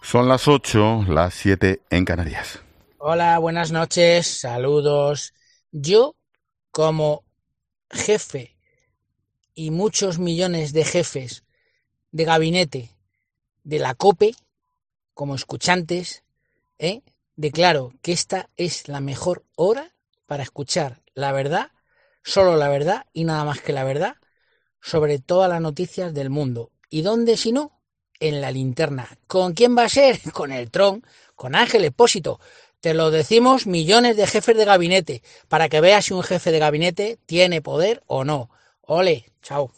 Son las 8, las 7 en Canarias. Hola, buenas noches, saludos. Yo, como jefe y muchos millones de jefes de gabinete de la COPE, como escuchantes, declaro que esta es la mejor hora para escuchar la verdad, solo la verdad y nada más que la verdad, sobre todas las noticias del mundo. ¿Y dónde si no? En la linterna. ¿Con quién va a ser? Con el Tron, con Ángel Expósito. Te lo decimos millones de jefes de gabinete, para que veas si un jefe de gabinete tiene poder o no. Ole, chao.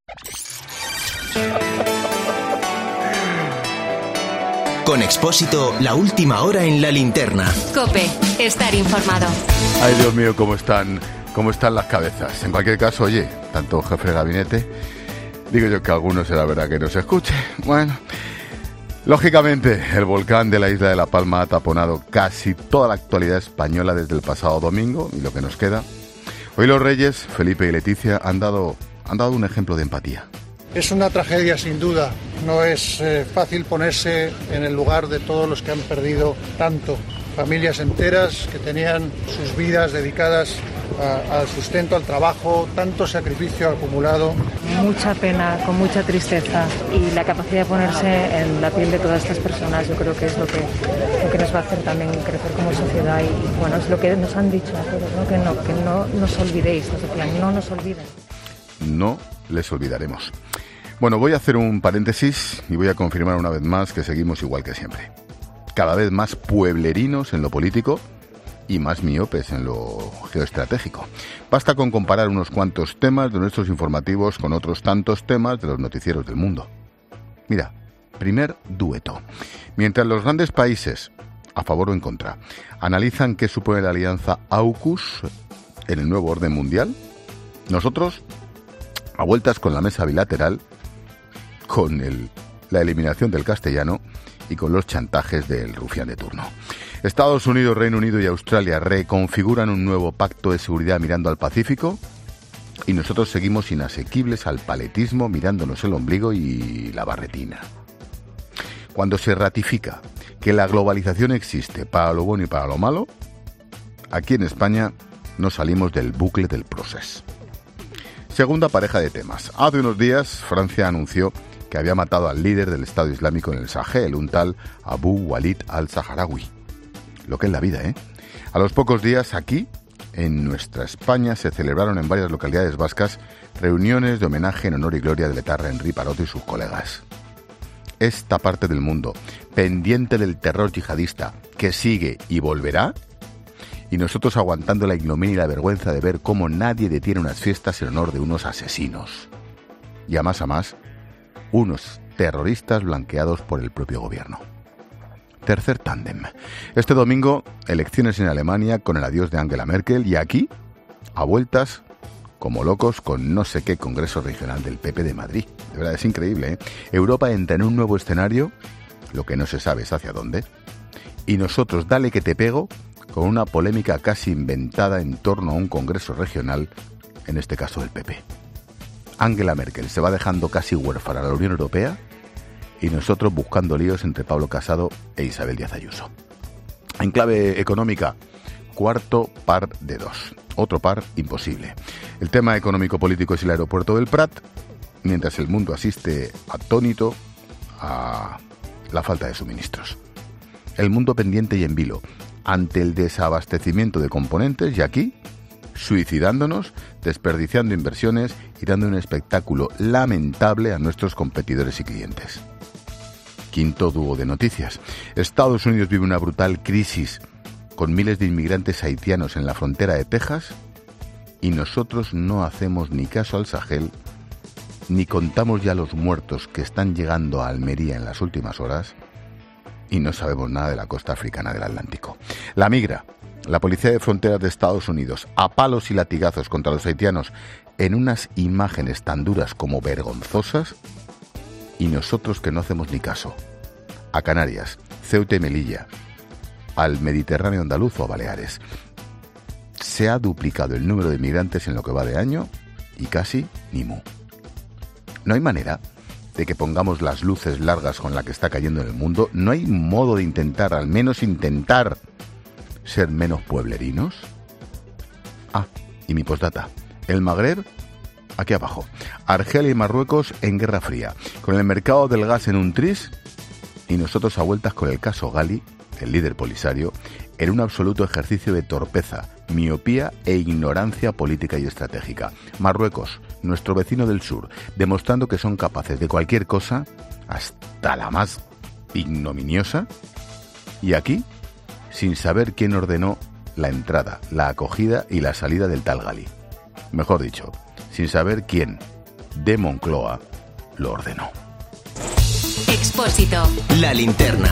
Con Expósito, la última hora en la linterna. COPE, estar informado. Ay, Dios mío, cómo están las cabezas. En cualquier caso, oye, tanto jefe de gabinete, digo yo que algunos será verdad que no se escuche. Bueno, lógicamente, el volcán de la isla de La Palma ha taponado casi toda la actualidad española desde el pasado domingo y lo que nos queda. Hoy los reyes, Felipe y Leticia, han dado un ejemplo de empatía. Es una tragedia sin duda, no es fácil ponerse en el lugar de todos los que han perdido tanto, familias enteras que tenían sus vidas dedicadas al sustento, al trabajo, tanto sacrificio acumulado. Mucha pena, con mucha tristeza, y la capacidad de ponerse en la piel de todas estas personas yo creo que es lo que nos va a hacer también crecer como sociedad, y bueno, es lo que nos han dicho a todos, ¿no? Que no nos olvidéis, nos decían, no nos olviden. No les olvidaremos. Bueno, voy a hacer un paréntesis y voy a confirmar una vez más que seguimos igual que siempre. Cada vez más pueblerinos en lo político y más miopes en lo geoestratégico. Basta con comparar unos cuantos temas de nuestros informativos con otros tantos temas de los noticieros del mundo. Mira, primer dueto. Mientras los grandes países, a favor o en contra, analizan qué supone la alianza AUKUS en el nuevo orden mundial, nosotros, a vueltas con la mesa bilateral, con la eliminación del castellano y con los chantajes del rufián de turno. Estados Unidos, Reino Unido y Australia reconfiguran un nuevo pacto de seguridad mirando al Pacífico, y nosotros seguimos inasequibles al paletismo mirándonos el ombligo y la barretina. Cuando se ratifica que la globalización existe para lo bueno y para lo malo, aquí en España no salimos del bucle del proceso. Segunda pareja de temas. Hace unos días Francia anunció que había matado al líder del Estado Islámico en el Sahel, un tal Abu Walid al-Saharaui. Lo que es la vida, ¿eh? A los pocos días, aquí, en nuestra España, se celebraron en varias localidades vascas reuniones de homenaje en honor y gloria del etarra Henri Parot y sus colegas. Esta parte del mundo, pendiente del terror yihadista, que sigue y volverá, y nosotros aguantando la ignominia y la vergüenza de ver cómo nadie detiene unas fiestas en honor de unos asesinos. Y a más, unos terroristas blanqueados por el propio gobierno. Tercer tándem. Este domingo, elecciones en Alemania con el adiós de Angela Merkel, y aquí, a vueltas, como locos, con no sé qué congreso regional del PP de Madrid. De verdad, es increíble, ¿eh? Europa entra en un nuevo escenario, lo que no se sabe es hacia dónde, y nosotros, dale que te pego, con una polémica casi inventada en torno a un congreso regional, en este caso del PP. Angela Merkel se va dejando casi huérfana a la Unión Europea, y nosotros buscando líos entre Pablo Casado e Isabel Díaz Ayuso. En clave económica, cuarto par de dos. Otro par imposible. El tema económico-político es el aeropuerto del Prat, mientras el mundo asiste atónito a la falta de suministros. El mundo pendiente y en vilo ante el desabastecimiento de componentes, y aquí, suicidándonos, desperdiciando inversiones y dando un espectáculo lamentable a nuestros competidores y clientes. Quinto dúo de noticias. Estados Unidos vive una brutal crisis con miles de inmigrantes haitianos en la frontera de Texas, y nosotros no hacemos ni caso al Sahel, ni contamos ya los muertos que están llegando a Almería en las últimas horas, y no sabemos nada de la costa africana del Atlántico. La migra, la Policía de Fronteras de Estados Unidos, a palos y latigazos contra los haitianos en unas imágenes tan duras como vergonzosas, y nosotros que no hacemos ni caso. A Canarias, Ceuta y Melilla, al Mediterráneo andaluz o a Baleares. Se ha duplicado el número de migrantes en lo que va de año y casi ni mu. No hay manera de que pongamos las luces largas con la que está cayendo en el mundo? ¿No hay modo de intentar, al menos intentar, ser menos pueblerinos? Ah, y mi postdata. El Magreb, aquí abajo. Argelia y Marruecos en Guerra Fría, con el mercado del gas en un tris y nosotros a vueltas con el caso Ghali, el líder polisario, en un absoluto ejercicio de torpeza, miopía e ignorancia política y estratégica. Marruecos, nuestro vecino del sur, demostrando que son capaces de cualquier cosa, hasta la más ignominiosa, y aquí, sin saber quién ordenó la entrada, la acogida y la salida del tal Ghali. Mejor dicho, sin saber quién, de Moncloa, lo ordenó. Expósito. La linterna.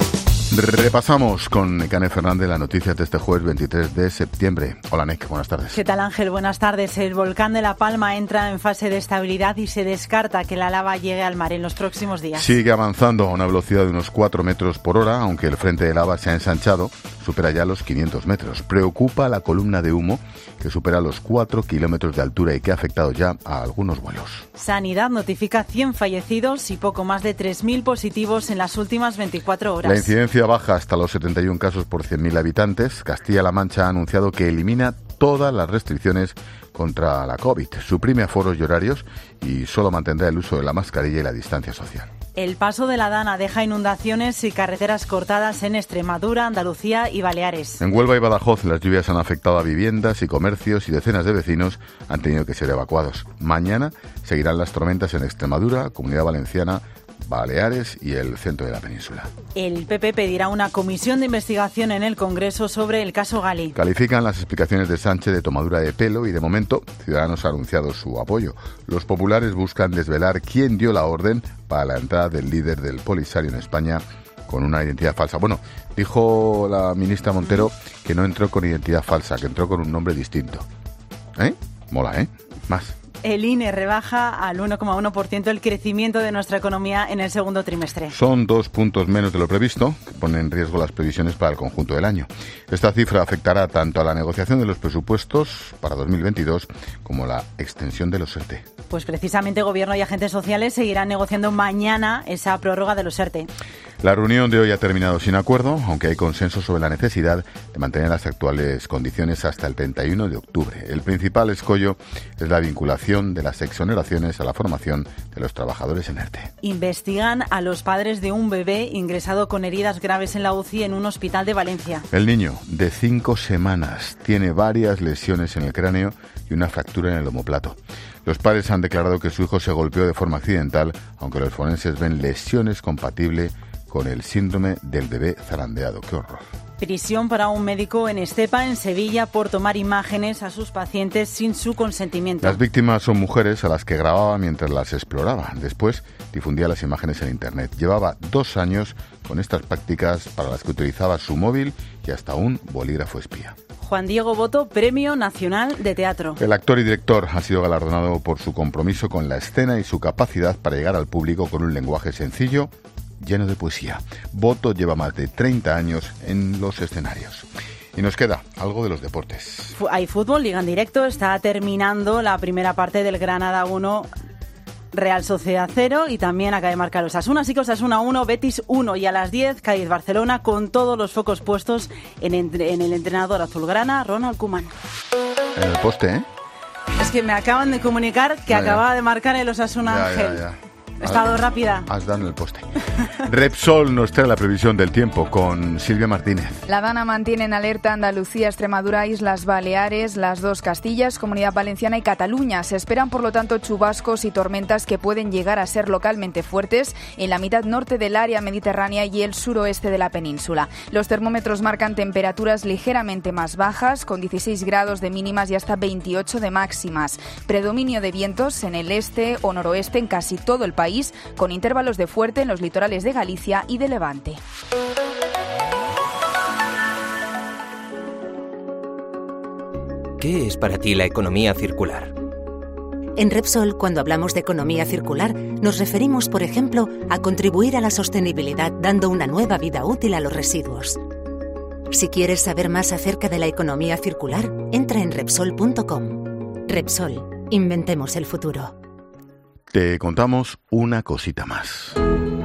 Repasamos con Nekane Fernández las noticias de este jueves 23 de septiembre. Hola, Nek, buenas tardes. ¿Qué tal, Ángel? Buenas tardes. El volcán de La Palma entra en fase de estabilidad y se descarta que la lava llegue al mar en los próximos días. Sigue avanzando a una velocidad de unos 4 metros por hora, aunque el frente de lava se ha ensanchado, supera ya los 500 metros. Preocupa la columna de humo, que supera los 4 kilómetros de altura y que ha afectado ya a algunos vuelos. Sanidad notifica 100 fallecidos y poco más de 3.000 positivos en las últimas 24 horas. La incidencia baja hasta los 71 casos por 100.000 habitantes. Castilla-La Mancha ha anunciado que elimina todas las restricciones contra la COVID, suprime aforos y horarios y solo mantendrá el uso de la mascarilla y la distancia social. El paso de la Dana deja inundaciones y carreteras cortadas en Extremadura, Andalucía y Baleares. En Huelva y Badajoz las lluvias han afectado a viviendas y comercios y decenas de vecinos han tenido que ser evacuados. Mañana seguirán las tormentas en Extremadura, Comunidad Valenciana, Baleares y el centro de la península. El PP pedirá una comisión de investigación en el Congreso sobre el caso Ghali. Califican las explicaciones de Sánchez de tomadura de pelo y de momento Ciudadanos ha anunciado su apoyo. Los populares buscan desvelar quién dio la orden para la entrada del líder del Polisario en España con una identidad falsa. Bueno, dijo la ministra Montero que no entró con identidad falsa, que entró con un nombre distinto. Mola, Más. El INE rebaja al 1,1% el crecimiento de nuestra economía en el segundo trimestre. Son 2 puntos menos de lo previsto, que pone en riesgo las previsiones para el conjunto del año. Esta cifra afectará tanto a la negociación de los presupuestos para 2022 como a la extensión de los ERTE. Pues precisamente Gobierno y agentes sociales seguirán negociando mañana esa prórroga de los ERTE. La reunión de hoy ha terminado sin acuerdo, aunque hay consenso sobre la necesidad de mantener las actuales condiciones hasta el 31 de octubre. El principal escollo es la vinculación de las exoneraciones a la formación de los trabajadores en ERTE. Investigan a los padres de un bebé ingresado con heridas graves en la UCI en un hospital de Valencia. El niño, de 5 semanas, tiene varias lesiones en el cráneo y una fractura en el omóplato. Los padres han declarado que su hijo se golpeó de forma accidental, aunque los forenses ven lesiones compatibles con el síndrome del bebé zarandeado. ¡Qué horror! Prisión para un médico en Estepa, en Sevilla, por tomar imágenes a sus pacientes sin su consentimiento. Las víctimas son mujeres a las que grababa mientras las exploraba. Después difundía las imágenes en Internet. Llevaba 2 años con estas prácticas para las que utilizaba su móvil y hasta un bolígrafo espía. Juan Diego Boto, Premio Nacional de Teatro. El actor y director ha sido galardonado por su compromiso con la escena y su capacidad para llegar al público con un lenguaje sencillo, lleno de poesía. Boto lleva más de 30 años en los escenarios. Y nos queda algo de los deportes. Hay fútbol, Liga en directo. Está terminando la primera parte del Granada 1, Real Sociedad 0 y también acaba de marcar Osasuna. Así que Osasuna 1, Betis 1 y a las 10 Cádiz-Barcelona con todos los focos puestos en el entrenador azulgrana, Ronald Koeman. En el poste, Es que me acaban de comunicar que acababa de marcar el Osasuna Ángel. He estado rápida. Has dado en el poste. Repsol nos trae la previsión del tiempo con Silvia Martínez. La Dana mantiene en alerta Andalucía, Extremadura, Islas Baleares, las 2 Castillas, Comunidad Valenciana y Cataluña. Se esperan, por lo tanto, chubascos y tormentas que pueden llegar a ser localmente fuertes en la mitad norte del área mediterránea y el suroeste de la península. Los termómetros marcan temperaturas ligeramente más bajas, con 16 grados de mínimas y hasta 28 de máximas. Predominio de vientos en el este o noroeste en casi todo el país, con intervalos de fuerte en los litorales de Galicia y de Levante. ¿Qué es para ti la economía circular? En Repsol, cuando hablamos de economía circular, nos referimos, por ejemplo, a contribuir a la sostenibilidad dando una nueva vida útil a los residuos. Si quieres saber más acerca de la economía circular, entra en Repsol.com. Repsol, inventemos el futuro. Te contamos una cosita más.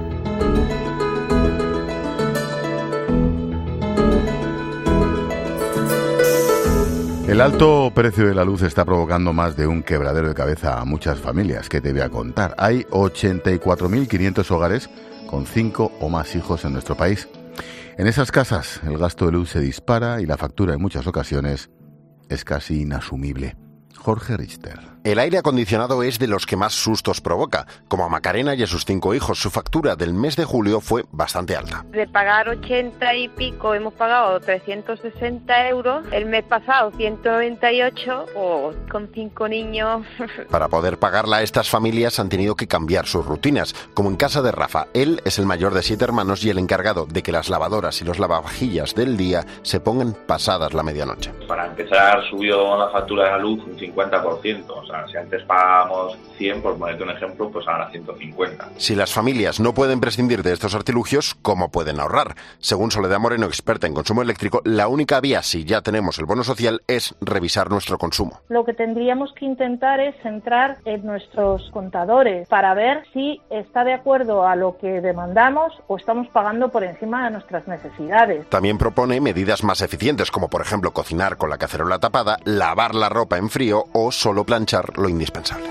El alto precio de la luz está provocando más de un quebradero de cabeza a muchas familias. ¿Qué te voy a contar? Hay 84.500 hogares con 5 o más hijos en nuestro país. En esas casas el gasto de luz se dispara y la factura en muchas ocasiones es casi inasumible. Jorge Richter. El aire acondicionado es de los que más sustos provoca. Como a Macarena y a sus 5 hijos, su factura del mes de julio fue bastante alta. De pagar 80 y pico, hemos pagado 360 euros. El mes pasado 198, con 5 niños. Para poder pagarla, estas familias han tenido que cambiar sus rutinas. Como en casa de Rafa, él es el mayor de 7 hermanos y el encargado de que las lavadoras y los lavavajillas del día se pongan pasadas la medianoche. Para empezar, subió la factura de la luz un 50%. O sea, si antes pagábamos 100, por ponerte un ejemplo, pues ahora 150. Si las familias no pueden prescindir de estos artilugios, ¿cómo pueden ahorrar? Según Soledad Moreno, experta en consumo eléctrico, la única vía, si ya tenemos el bono social, es revisar nuestro consumo. Lo que tendríamos que intentar es centrar en nuestros contadores para ver si está de acuerdo a lo que demandamos o estamos pagando por encima de nuestras necesidades. También propone medidas más eficientes, como por ejemplo cocinar con la cacerola tapada, lavar la ropa en frío o solo planchar lo indispensable.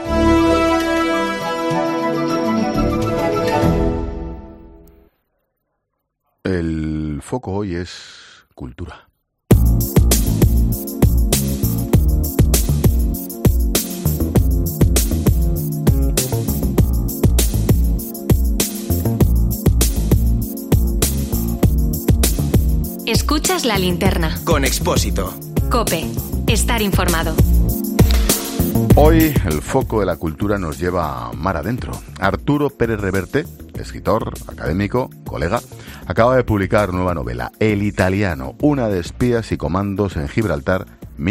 El foco hoy es cultura. Escuchas La Linterna. Con Expósito. COPE. Estar informado. Hoy el foco de la cultura nos lleva a mar adentro. Arturo Pérez Reverte, escritor, académico, colega, acaba de publicar nueva novela, El Italiano, una de espías y comandos en Gibraltar,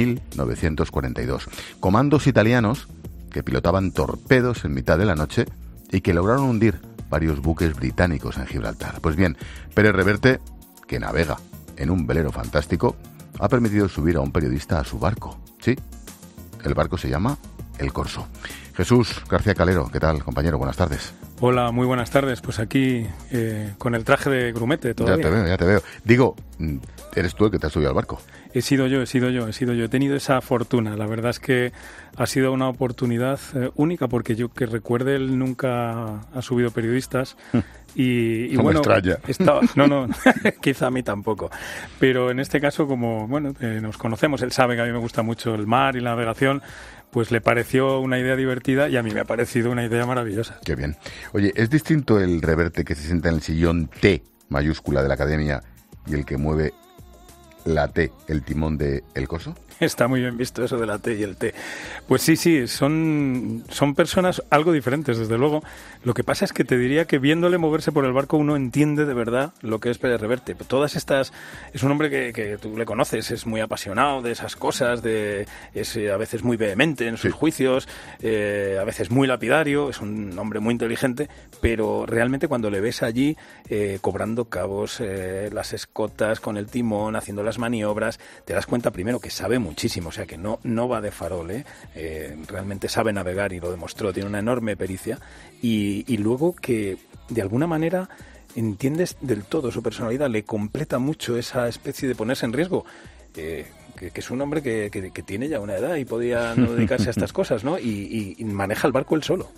1942. Comandos italianos que pilotaban torpedos en mitad de la noche y que lograron hundir varios buques británicos en Gibraltar. Pues bien, Pérez Reverte, que navega en un velero fantástico, ha permitido subir a un periodista a su barco. Sí, el barco se llama El Corso. Jesús García Calero, ¿qué tal, compañero? Buenas tardes. Hola, muy buenas tardes. Pues aquí con el traje de grumete todavía. Ya te veo. Digo, ¿eres tú el que te has subido al barco? He sido yo. He tenido esa fortuna. La verdad es que ha sido una oportunidad única porque yo que recuerde, él nunca ha subido periodistas. Y no bueno, me extraña. No, quizá a mí tampoco. Pero en este caso, como nos conocemos, él sabe que a mí me gusta mucho el mar y la navegación, pues le pareció una idea divertida y a mí me ha parecido una idea maravillosa. Qué bien. Oye, ¿es distinto el Reverte que se sienta en el sillón T mayúscula de la Academia y el que mueve la T, el timón de El Corso? Está muy bien visto eso de la T y el T. Pues sí, son personas algo diferentes, desde luego. Lo que pasa es que te diría que viéndole moverse por el barco uno entiende de verdad lo que es Pérez Reverte. Todas estas... Es un hombre que tú le conoces, es muy apasionado de esas cosas, es a veces muy vehemente en sus juicios, a veces muy lapidario, es un hombre muy inteligente, pero realmente cuando le ves allí cobrando cabos, las escotas con el timón, haciendo las maniobras, te das cuenta primero que sabe muchísimo, o sea que no va de farol, realmente sabe navegar y lo demostró, tiene una enorme pericia y luego que de alguna manera entiendes del todo su personalidad, le completa mucho esa especie de ponerse en riesgo, que es un hombre que tiene ya una edad y podía no dedicarse a estas cosas, ¿no? Y maneja el barco él solo.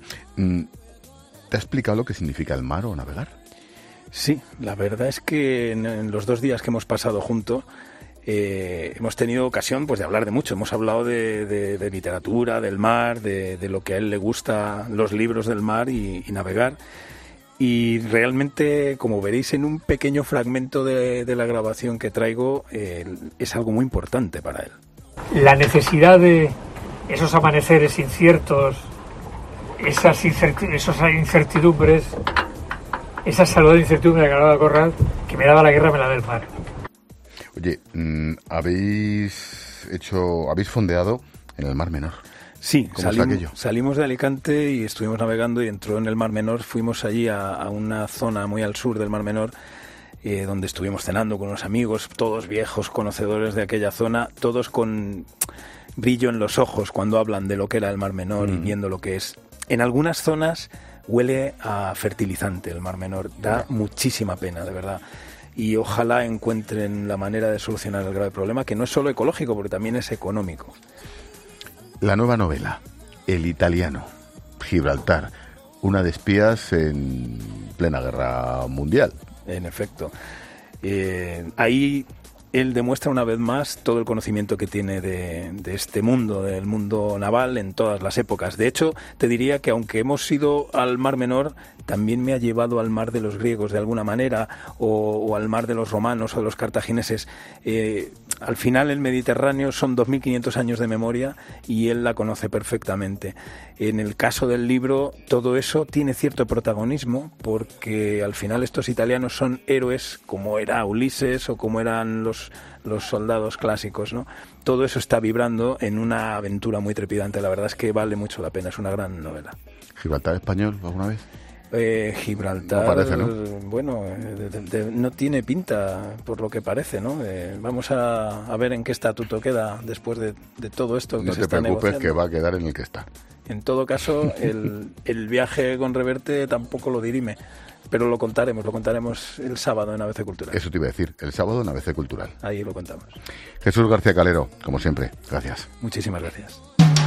¿Te ha explicado lo que significa el mar o navegar? Sí, la verdad es que en los 2 días que hemos pasado juntos hemos tenido ocasión pues de hablar de mucho. Hemos hablado de literatura, del mar, de lo que a él le gusta, los libros del mar y navegar. Y realmente, como veréis en un pequeño fragmento de la grabación que traigo, es algo muy importante para él. La necesidad de esos amaneceres inciertos, esas incertidumbres, esa salud incertidumbre que hablaba Corral, que me daba la guerra, me la da el mar. Oye, habéis fondeado en el Mar Menor. Sí, ¿Cómo está aquello? Salimos de Alicante y estuvimos navegando y entró en el Mar Menor. Fuimos allí a una zona muy al sur del Mar Menor, donde estuvimos cenando con unos amigos, todos viejos conocedores de aquella zona, todos con brillo en los ojos cuando hablan de lo que era el Mar Menor y viendo lo que es En algunas zonas huele a fertilizante el Mar Menor. Da muchísima pena, de verdad. Y ojalá encuentren la manera de solucionar el grave problema, que no es solo ecológico, porque también es económico. La nueva novela, El italiano, Gibraltar, una de espías en plena guerra mundial. En efecto. Ahí él demuestra una vez más todo el conocimiento que tiene de este mundo, del mundo naval en todas las épocas. De hecho, te diría que aunque hemos ido al Mar Menor, también me ha llevado al mar de los griegos de alguna manera, o al mar de los romanos o de los cartagineses. Al final el Mediterráneo son 2.500 años de memoria y él la conoce perfectamente. En el caso del libro, todo eso tiene cierto protagonismo, porque al final estos italianos son héroes como era Ulises o como eran los soldados clásicos, ¿no? Todo eso está vibrando en una aventura muy trepidante. La verdad es que vale mucho la pena, es una gran novela. ¿Gibraltar español alguna vez? Gibraltar, no parece, ¿no? Bueno, no tiene pinta por lo que parece, ¿no? Vamos a ver en qué estatuto queda después de todo esto que se está negociando. No te preocupes, que va a quedar en el que está. En todo caso, el viaje con Reverte tampoco lo dirime, pero lo contaremos el sábado en ABC Cultural. Eso te iba a decir, el sábado en ABC Cultural. Ahí lo contamos. Jesús García Calero, como siempre, gracias. Muchísimas gracias.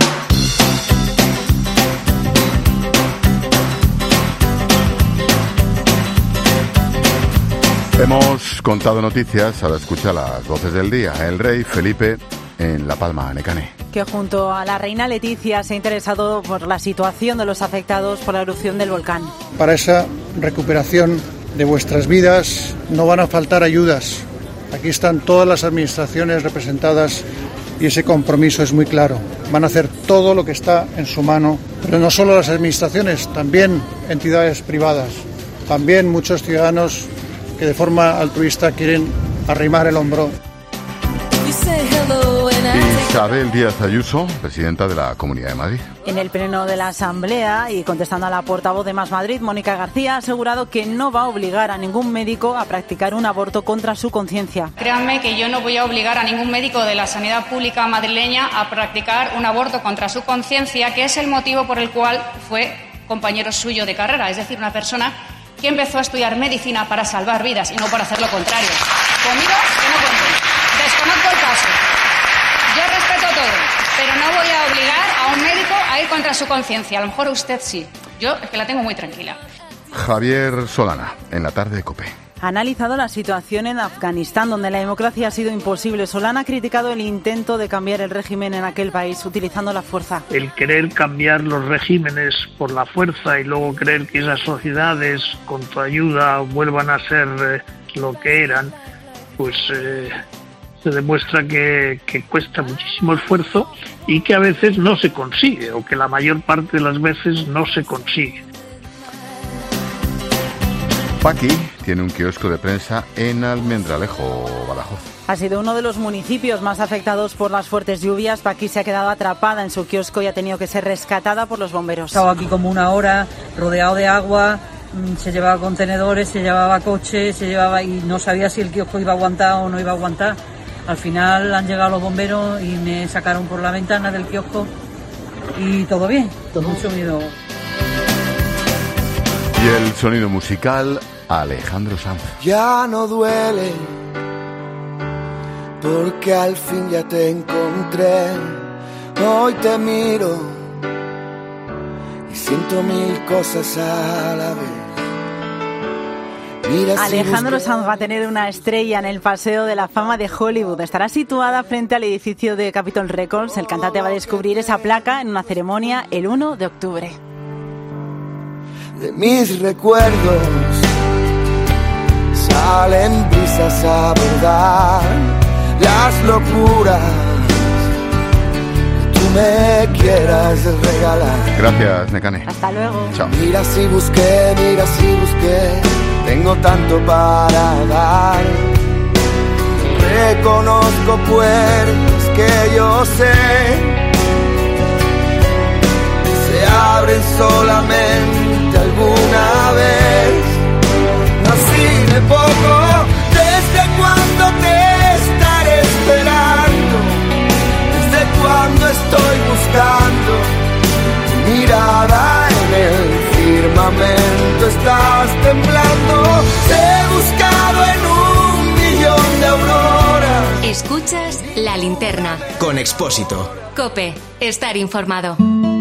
Hemos contado noticias, ahora escucha las voces del día. El rey Felipe en La Palma, Necané. Que junto a la reina Leticia se ha interesado por la situación de los afectados por la erupción del volcán. Para esa recuperación de vuestras vidas no van a faltar ayudas. Aquí están todas las administraciones representadas y ese compromiso es muy claro. Van a hacer todo lo que está en su mano, pero no solo las administraciones, también entidades privadas, también muchos ciudadanos que de forma altruista quieren arrimar el hombro. Isabel Díaz Ayuso, presidenta de la Comunidad de Madrid. En el pleno de la Asamblea y contestando a la portavoz de Más Madrid, Mónica García, ha asegurado que no va a obligar a ningún médico a practicar un aborto contra su conciencia. Créanme que yo no voy a obligar a ningún médico de la sanidad pública madrileña a practicar un aborto contra su conciencia, que es el motivo por el cual fue compañero suyo de carrera, es decir, una persona que empezó a estudiar medicina para salvar vidas y no para hacer lo contrario. Conmigo, que no cuente. Desconozco el caso. Yo respeto todo, pero no voy a obligar a un médico a ir contra su conciencia. A lo mejor usted sí. Yo es que la tengo muy tranquila. Javier Solana, en la tarde de COPE. Ha analizado la situación en Afganistán, donde la democracia ha sido imposible. Solana ha criticado el intento de cambiar el régimen en aquel país utilizando la fuerza. El querer cambiar los regímenes por la fuerza y luego creer que esas sociedades con tu ayuda vuelvan a ser lo que eran, pues se demuestra que cuesta muchísimo esfuerzo y que a veces no se consigue, o que la mayor parte de las veces no se consigue. Paqui tiene un kiosco de prensa en Almendralejo, Badajoz. Ha sido uno de los municipios más afectados por las fuertes lluvias. Paqui se ha quedado atrapada en su kiosco y ha tenido que ser rescatada por los bomberos. Estaba aquí como una hora, rodeado de agua, se llevaba contenedores, se llevaba coches, y no sabía si el kiosco iba a aguantar o no iba a aguantar. Al final han llegado los bomberos y me sacaron por la ventana del kiosco y todo bien, todo un sonido. Y el sonido musical, Alejandro Sanz. Ya no duele, porque al fin ya te encontré. Hoy te miro y siento mil cosas a la vez. Alejandro Sanz va a tener una estrella en el Paseo de la Fama de Hollywood. Estará situada frente al edificio de Capitol Records. El cantante va a descubrir esa placa en una ceremonia el 1 de octubre. De mis recuerdos salen brisas a verdad, las locuras que tú me quieras regalar. Gracias, Necane. Hasta luego. Chao. Mira si busqué, tengo tanto para dar. Reconozco puertas que yo sé se abren solamente alguna vez. Nací de poco, desde cuando te estaré esperando, desde cuando estoy buscando tu mirada. con Expósito. COPE. Estar informado.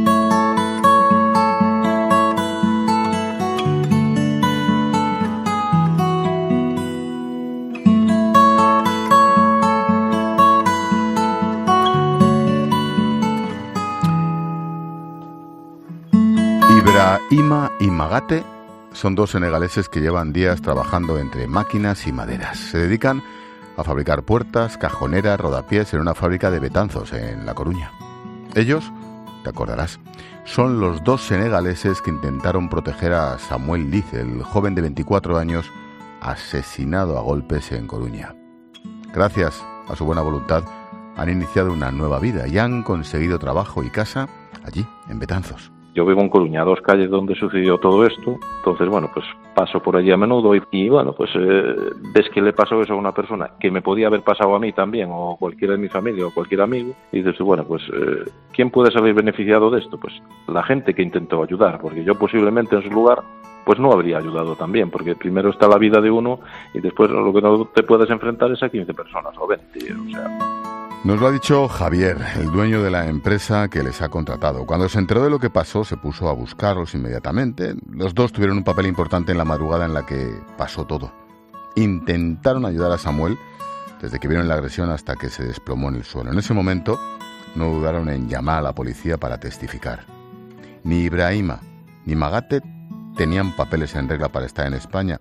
Ibrahima y Magate son dos senegaleses que llevan días trabajando entre máquinas y maderas. Se dedican a fabricar puertas, cajoneras, rodapiés en una fábrica de Betanzos, en La Coruña. Ellos, te acordarás, son los dos senegaleses que intentaron proteger a Samuel Liz, el joven de 24 años asesinado a golpes en Coruña. Gracias a su buena voluntad, han iniciado una nueva vida y han conseguido trabajo y casa allí, en Betanzos. Yo vivo en Coruña, 2 calles donde sucedió todo esto, entonces, bueno, pues paso por allí a menudo y bueno, pues ves que le pasó eso a una persona que me podía haber pasado a mí también, o cualquiera de mi familia, o cualquier amigo, y dices, bueno, pues, ¿quién puede salir beneficiado de esto? Pues la gente que intentó ayudar, porque yo posiblemente en su lugar, pues no habría ayudado también, porque primero está la vida de uno y después lo que no te puedes enfrentar es a 15 personas o 20, o sea... Nos lo ha dicho Javier, el dueño de la empresa que les ha contratado. Cuando se enteró de lo que pasó, se puso a buscarlos inmediatamente. Los dos tuvieron un papel importante en la madrugada en la que pasó todo. Intentaron ayudar a Samuel desde que vieron la agresión hasta que se desplomó en el suelo. En ese momento no dudaron en llamar a la policía para testificar. Ni Ibrahima ni Magate tenían papeles en regla para estar en España.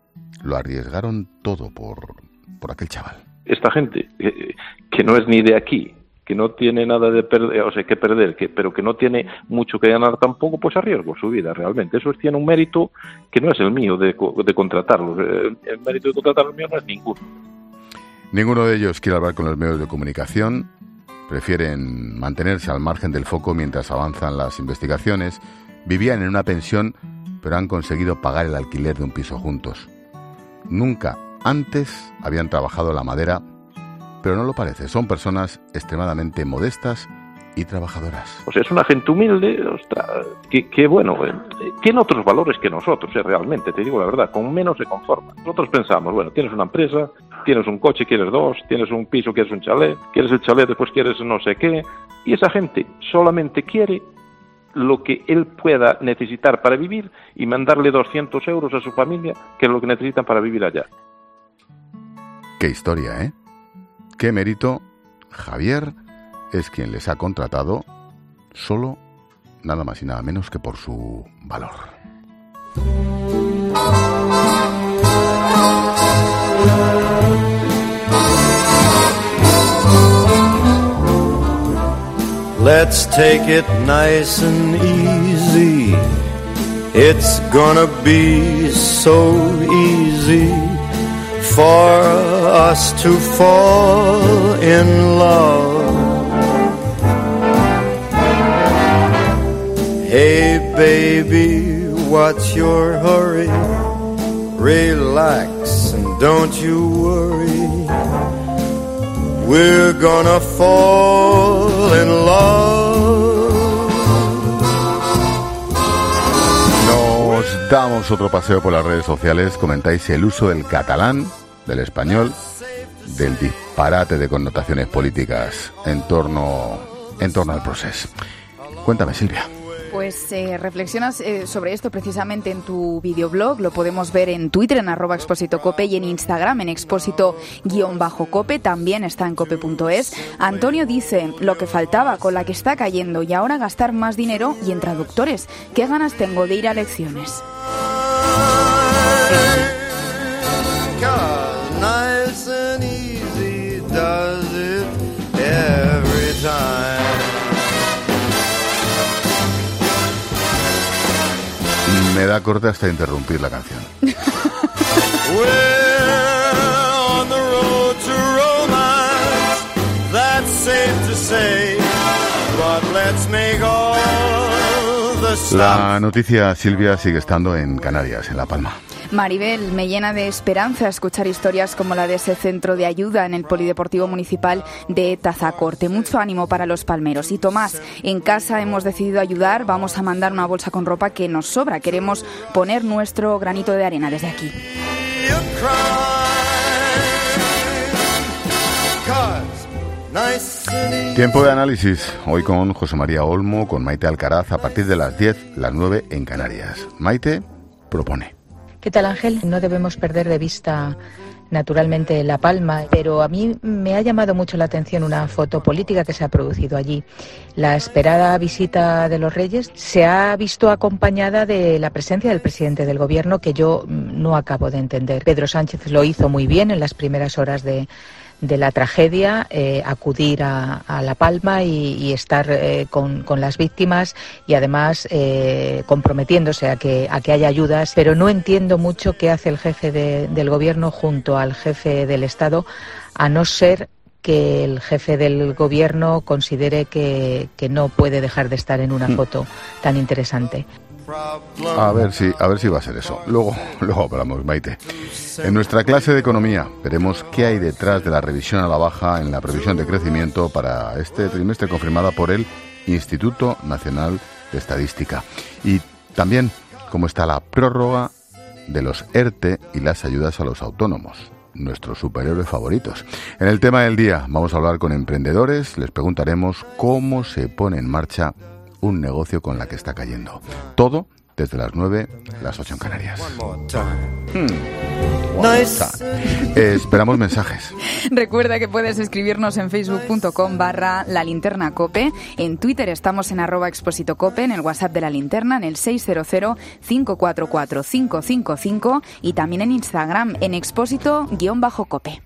Lo arriesgaron todo por aquel chaval. Esta gente que no es ni de aquí, que no tiene nada de perder, o sea, que perder, pero que no tiene mucho que ganar tampoco, pues arriesgo su vida realmente. Eso tiene un mérito que no es el mío de contratarlos. El mérito de contratarlos mío no es ninguno. Ninguno de ellos quiere hablar con los medios de comunicación. Prefieren mantenerse al margen del foco mientras avanzan las investigaciones. Vivían en una pensión, pero han conseguido pagar el alquiler de un piso juntos. Nunca antes habían trabajado la madera, pero no lo parece. Son personas extremadamente modestas y trabajadoras. O sea, es una gente humilde, ostras, que bueno, tiene otros valores que nosotros, realmente, te digo la verdad, con menos se conforma. Nosotros pensamos, bueno, tienes una empresa, tienes un coche, quieres 2, tienes un piso, quieres un chalet, quieres el chalet, después quieres no sé qué, y esa gente solamente quiere lo que él pueda necesitar para vivir y mandarle 200 euros a su familia, que es lo que necesitan para vivir allá. Qué historia, ¿eh? Qué mérito. Javier es quien les ha contratado solo, nada más y nada menos que por su valor. Let's take it nice and easy. It's gonna be so easy for us to fall in love. Hey baby, what's your hurry? Relax and don't you worry. We're gonna fall in love. Nos damos otro paseo por las redes sociales. Comentáis el uso del catalán, del español, del disparate de connotaciones políticas en torno al proceso. Cuéntame, Silvia. Pues reflexionas sobre esto precisamente en tu videoblog. Lo podemos ver en Twitter, en @expósitocope, y en Instagram, en expósito_cope. También está en cope.es. Antonio dice, lo que faltaba, con la que está cayendo, y ahora gastar más dinero y en traductores. ¿Qué ganas tengo de ir a lecciones? Me da corte hasta interrumpir la canción. La noticia, Silvia, sigue estando en Canarias, en La Palma. Maribel, me llena de esperanza escuchar historias como la de ese centro de ayuda en el Polideportivo Municipal de Tazacorte. Mucho ánimo para los palmeros. Y Tomás, en casa hemos decidido ayudar. Vamos a mandar una bolsa con ropa que nos sobra. Queremos poner nuestro granito de arena desde aquí. Tiempo de análisis, hoy con José María Olmo, con Maite Alcaraz, a partir de las 10, las 9 en Canarias. Maite propone. ¿Qué tal, Ángel? No debemos perder de vista naturalmente La Palma, pero a mí me ha llamado mucho la atención una foto política que se ha producido allí. La esperada visita de los Reyes se ha visto acompañada de la presencia del presidente del Gobierno, que yo no acabo de entender. Pedro Sánchez lo hizo muy bien en las primeras horas de la tragedia, acudir a La Palma y estar con las víctimas y además comprometiéndose a que haya ayudas, pero no entiendo mucho qué hace el jefe del Gobierno junto al jefe del Estado, a no ser que el jefe del Gobierno considere que no puede dejar de estar en una foto tan interesante. A ver si va a ser eso. Luego hablamos, Maite. En nuestra clase de economía veremos qué hay detrás de la revisión a la baja en la previsión de crecimiento para este trimestre confirmada por el Instituto Nacional de Estadística. Y también cómo está la prórroga de los ERTE y las ayudas a los autónomos, nuestros superhéroes favoritos. En el tema del día vamos a hablar con emprendedores, les preguntaremos cómo se pone en marcha un negocio con la que está cayendo. Todo desde las 9, las 8 en Canarias. Esperamos mensajes. Recuerda que puedes escribirnos en facebook.com/lalinternacope. En Twitter estamos en @expositocope, en el WhatsApp de La Linterna, en el 600-544-555 y también en Instagram, en expósito_cope.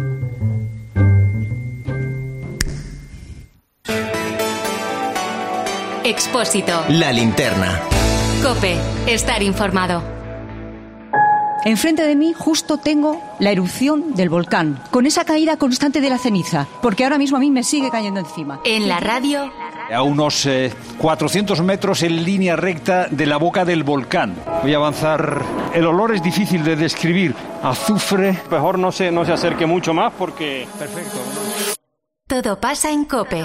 Expósito. La Linterna. COPE. Estar informado. Enfrente de mí justo tengo la erupción del volcán, con esa caída constante de la ceniza, porque ahora mismo a mí me sigue cayendo encima. En la radio... A unos 400 metros en línea recta de la boca del volcán. Voy a avanzar. El olor es difícil de describir. Azufre. Mejor no se acerque mucho más porque... Perfecto. Todo pasa en COPE.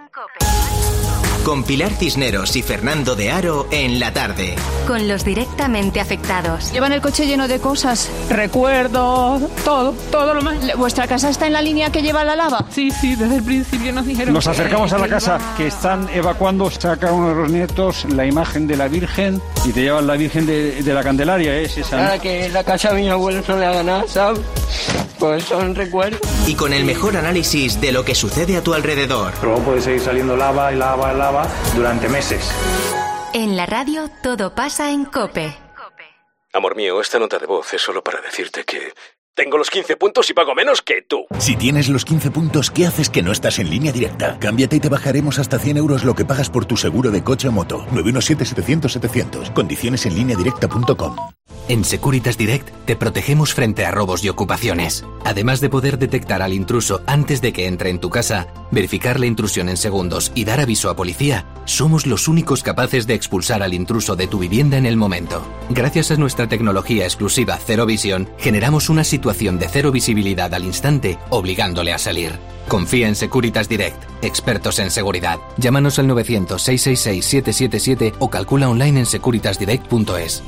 Con Pilar Cisneros y Fernando de Aro en la tarde. Con los directamente afectados. Llevan el coche lleno de cosas, recuerdos, todo lo más. ¿Vuestra casa está en la línea que lleva la lava? Sí, desde el principio nos dijeron. Nos acercamos a la casa que están evacuando, saca uno de los nietos la imagen de la Virgen y te llevan la Virgen de la Candelaria, es esa. Ahora que la casa de mi abuelo no le haga nada, ¿sabes? Pues son recuerdos. Y con el mejor análisis de lo que sucede a tu alrededor. Pero puede seguir saliendo lava durante meses. En la radio todo pasa en COPE. Amor mío, esta nota de voz es solo para decirte que tengo los 15 puntos y pago menos que tú. Si tienes los 15 puntos, ¿qué haces que no estás en Línea Directa? Cámbiate y te bajaremos hasta 100 euros lo que pagas por tu seguro de coche o moto. 917-700-700. Condiciones en lineadirecta.com. En Securitas Direct te protegemos frente a robos y ocupaciones. Además de poder detectar al intruso antes de que entre en tu casa, verificar la intrusión en segundos y dar aviso a policía, somos los únicos capaces de expulsar al intruso de tu vivienda en el momento. Gracias a nuestra tecnología exclusiva Cero Visión, generamos una situación de cero visibilidad al instante, obligándole a salir. Confía en Securitas Direct, expertos en seguridad. Llámanos al 900-666-777 o calcula online en securitasdirect.es.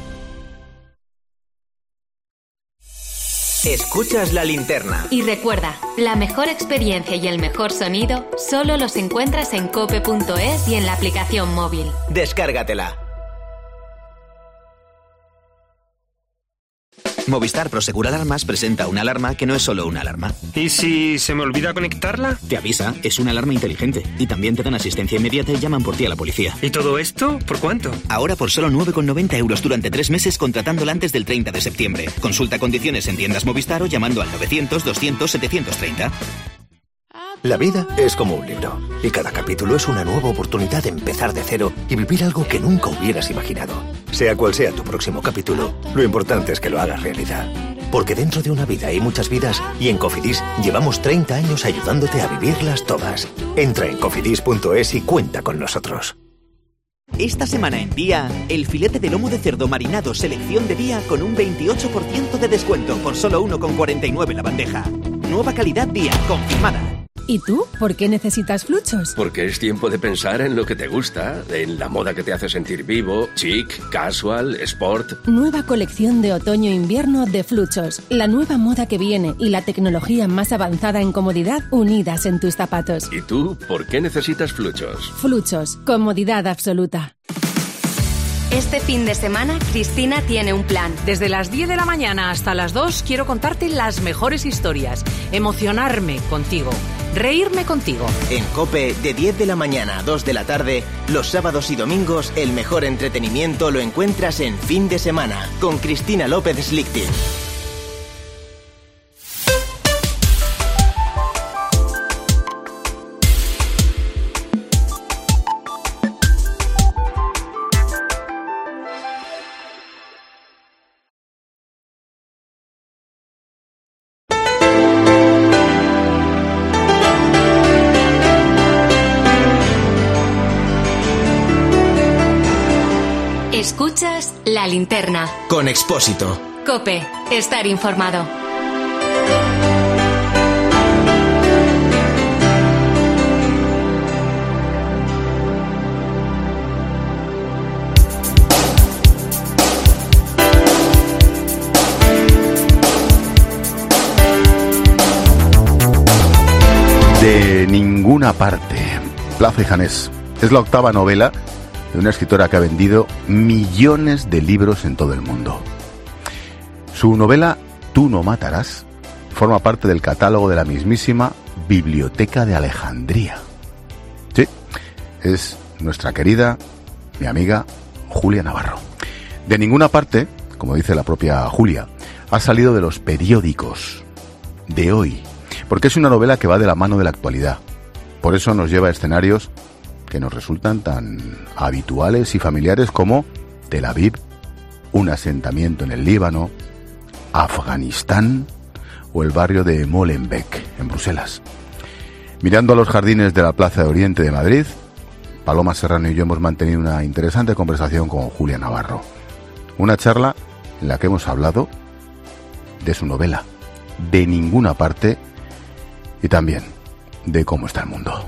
Escuchas La Linterna. Y recuerda, la mejor experiencia y el mejor sonido solo los encuentras en cope.es y en la aplicación móvil. Descárgatela. Movistar Prosegur Alarmas presenta una alarma que no es solo una alarma. ¿Y si se me olvida conectarla? Te avisa, es una alarma inteligente. Y también te dan asistencia inmediata y llaman por ti a la policía. ¿Y todo esto? ¿Por cuánto? Ahora por solo 9,90 euros durante 3 meses contratándola antes del 30 de septiembre. Consulta condiciones en tiendas Movistar o llamando al 900-200-730. La vida es como un libro, y cada capítulo es una nueva oportunidad de empezar de cero y vivir algo que nunca hubieras imaginado. Sea cual sea tu próximo capítulo, lo importante es que lo hagas realidad. Porque dentro de una vida hay muchas vidas, y en Cofidis llevamos 30 años ayudándote a vivirlas todas. Entra en cofidis.es y cuenta con nosotros. Esta semana en Día, el filete de lomo de cerdo marinado selección de Día con un 28% de descuento por solo 1,49 la bandeja. Nueva calidad Día, confirmada. ¿Y tú? ¿Por qué necesitas Fluchos? Porque es tiempo de pensar en lo que te gusta, en la moda que te hace sentir vivo, chic, casual, sport. Nueva colección de otoño-invierno de Fluchos. La nueva moda que viene y la tecnología más avanzada en comodidad unidas en tus zapatos. ¿Y tú? ¿Por qué necesitas Fluchos? Fluchos. Comodidad absoluta. Este fin de semana, Cristina tiene un plan. Desde las 10 de la mañana hasta las 2 quiero contarte las mejores historias, emocionarme contigo, reírme contigo. En COPE, de 10 de la mañana a 2 de la tarde, los sábados y domingos, el mejor entretenimiento lo encuentras en Fin de Semana, con Cristina López Slichting. Escuchas La Linterna. Con Expósito. COPE. Estar informado. De ninguna parte. Plaza y Janés. Es la octava novela de una escritora que ha vendido millones de libros en todo el mundo. Su novela Tú no matarás forma parte del catálogo de la mismísima Biblioteca de Alejandría. Sí, es nuestra querida, mi amiga Julia Navarro. De ninguna parte, como dice la propia Julia, ha salido de los periódicos de hoy, porque es una novela que va de la mano de la actualidad. Por eso nos lleva a escenarios que nos resultan tan habituales y familiares como Tel Aviv, un asentamiento en el Líbano, Afganistán o el barrio de Molenbeek, en Bruselas. Mirando a los jardines de la Plaza de Oriente de Madrid, Paloma Serrano y yo hemos mantenido una interesante conversación con Julia Navarro. Una charla en la que hemos hablado de su novela, De ninguna parte, y también de cómo está el mundo.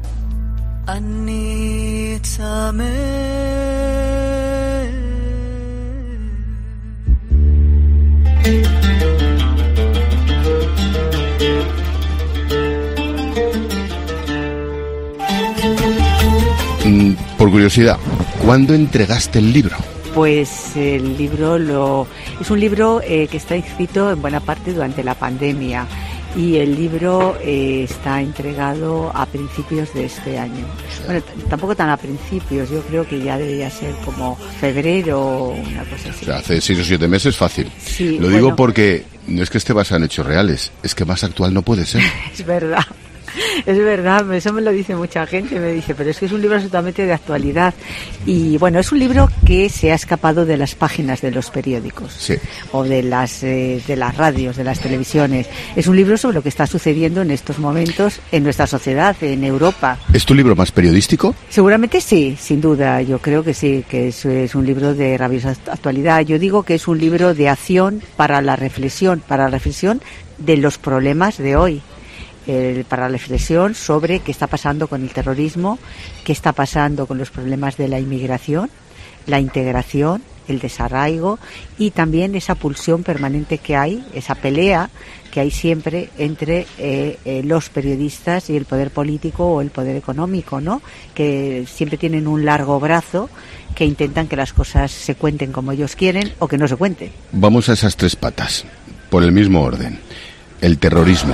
Por curiosidad, ¿cuándo entregaste el libro? Pues el libro es un libro que está escrito en buena parte durante la pandemia. Y el libro está entregado a principios de este año. Bueno, tampoco tan a principios, yo creo que ya debería ser como febrero o una cosa así. O sea, hace 6 o 7 meses fácil. Sí, lo digo porque no es que esté basado en hechos reales, es que más actual no puede ser. Es verdad. Es verdad, eso me lo dice mucha gente, me dice, pero es que es un libro absolutamente de actualidad. Y bueno, es un libro que se ha escapado de las páginas de los periódicos, sí, o de las radios, de las televisiones. Es un libro sobre lo que está sucediendo en estos momentos en nuestra sociedad, en Europa. ¿Es tu libro más periodístico? Seguramente sí, sin duda. Yo creo que sí, que es un libro de rabiosa actualidad. Yo digo que es un libro de acción para la reflexión de los problemas de hoy. Para la reflexión sobre qué está pasando con el terrorismo, qué está pasando con los problemas de la inmigración, la integración, el desarraigo y también esa pulsión permanente que hay, esa pelea que hay siempre entre los periodistas y el poder político o el poder económico, ¿no? Que siempre tienen un largo brazo, que intentan que las cosas se cuenten como ellos quieren o que no se cuenten. Vamos a esas 3 patas, por el mismo orden. El terrorismo.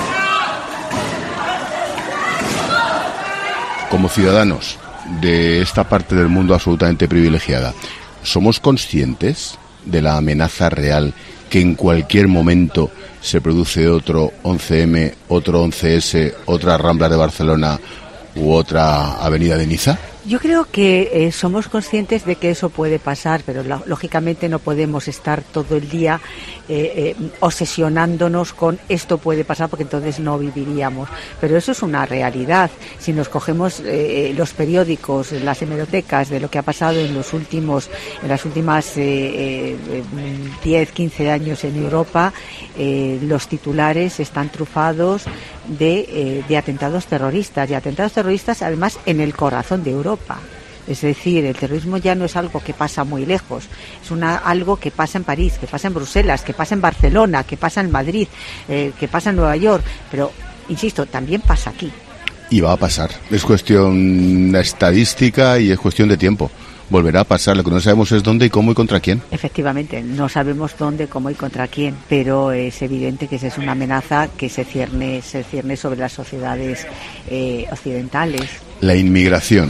Como ciudadanos de esta parte del mundo absolutamente privilegiada, ¿somos conscientes de la amenaza real que en cualquier momento se produce otro 11M, otro 11S, otra Rambla de Barcelona u otra avenida de Niza? Yo creo que somos conscientes de que eso puede pasar, pero lógicamente no podemos estar todo el día obsesionándonos con esto puede pasar, porque entonces no viviríamos. Pero eso es una realidad. Si nos cogemos los periódicos, las hemerotecas de lo que ha pasado en las últimas 10, 15 años en Europa, los titulares están trufados de atentados terroristas además en el corazón de Europa. Es decir, el terrorismo ya no es algo que pasa muy lejos, es algo que pasa en París, que pasa en Bruselas, que pasa en Barcelona, que pasa en Madrid, que pasa en Nueva York, pero, insisto, también pasa aquí. Y va a pasar. Es cuestión estadística y es cuestión de tiempo. Volverá a pasar. Lo que no sabemos es dónde y cómo y contra quién. Efectivamente, no sabemos dónde, cómo y contra quién, pero es evidente que esa es una amenaza que se cierne sobre las sociedades occidentales. La inmigración.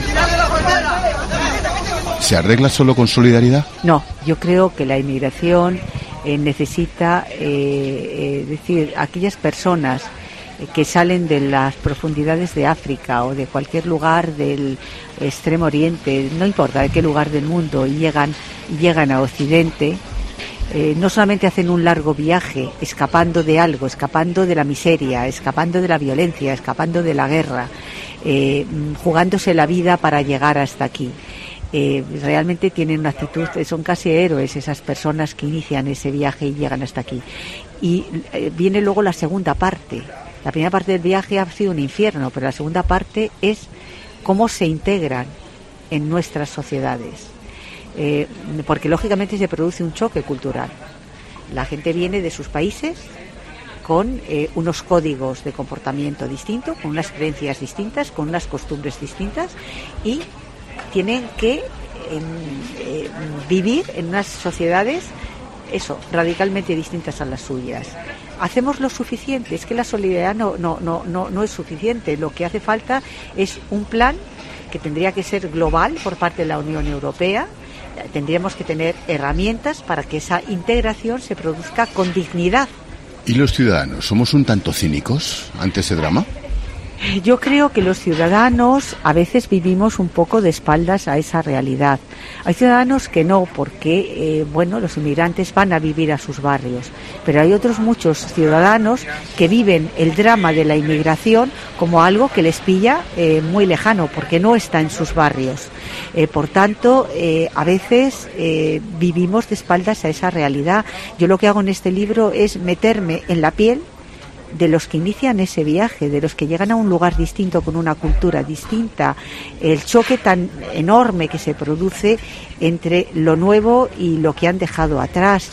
¿Se arregla solo con solidaridad? No, yo creo que la inmigración necesita, decir, aquellas personas que salen de las profundidades de África o de cualquier lugar del Extremo Oriente, no importa de qué lugar del mundo, y llegan a Occidente, no solamente hacen un largo viaje escapando de algo, escapando de la miseria, escapando de la violencia, escapando de la guerra, jugándose la vida para llegar hasta aquí. Realmente tienen una actitud, son casi héroes esas personas que inician ese viaje y llegan hasta aquí. Y viene luego la segunda parte. La primera parte del viaje ha sido un infierno, pero la segunda parte es cómo se integran en nuestras sociedades. Porque lógicamente se produce un choque cultural. La gente viene de sus países con unos códigos de comportamiento distintos, con unas creencias distintas, con unas costumbres distintas, y tienen que vivir en unas sociedades radicalmente distintas a las suyas. ¿Hacemos lo suficiente? Es que la solidaridad no es suficiente. Lo que hace falta es un plan que tendría que ser global por parte de la Unión Europea. Tendríamos que tener herramientas para que esa integración se produzca con dignidad. ¿Y los ciudadanos? ¿Somos un tanto cínicos ante ese drama? Yo creo que los ciudadanos a veces vivimos un poco de espaldas a esa realidad. Hay ciudadanos que no, porque los inmigrantes van a vivir a sus barrios, pero hay otros muchos ciudadanos que viven el drama de la inmigración como algo que les pilla muy lejano, porque no está en sus barrios. Por tanto, a veces vivimos de espaldas a esa realidad. Yo lo que hago en este libro es meterme en la piel de los que inician ese viaje, de los que llegan a un lugar distinto, con una cultura distinta, el choque tan enorme que se produce entre lo nuevo y lo que han dejado atrás,